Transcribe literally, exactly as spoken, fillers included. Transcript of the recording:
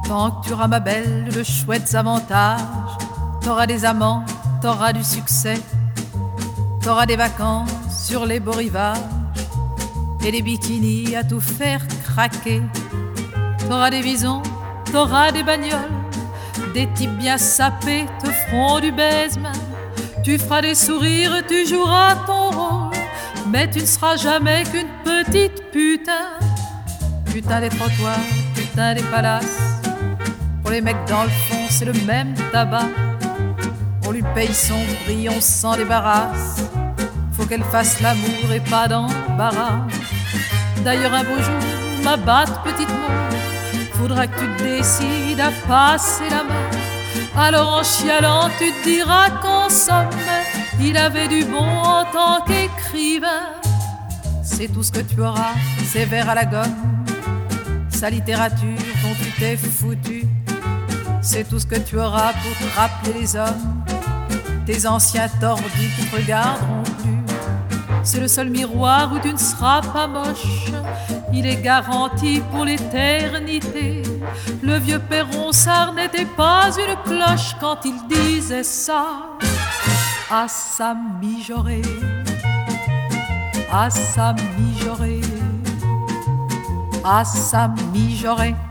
Tant que tu auras, ma belle, de chouettes avantages, t'auras des amants, t'auras du succès, t'auras des vacances sur les beaux rivages et des bikinis à tout faire craquer. T'auras des visons, t'auras des bagnoles, des types bien sapés te feront du baise-main. Tu feras des sourires, tu joueras ton rôle, mais tu ne seras jamais qu'une petite putain. Putain des trottoirs, putain des palaces. Pour les mecs dans le fond, c'est le même tabac. On lui paye son prix, on s'en débarrasse. Faut qu'elle fasse l'amour et pas d'embarras. D'ailleurs un beau jour, ma batte petite mort, faudra que tu te décides à passer la main. Alors en chialant, tu te diras qu'en somme, il avait du bon en tant qu'écrivain. C'est tout ce que tu auras, ses vers à la gomme, sa littérature dont tu t'es foutu. C'est tout ce que tu auras pour te rappeler les hommes, tes anciens tordus qui te regarderont plus. C'est le seul miroir où tu ne seras pas moche, il est garanti pour l'éternité. Le vieux père Ronsard n'était pas une cloche quand il disait ça à sa mijaurée, à sa mijaurée, à sa mijaurée.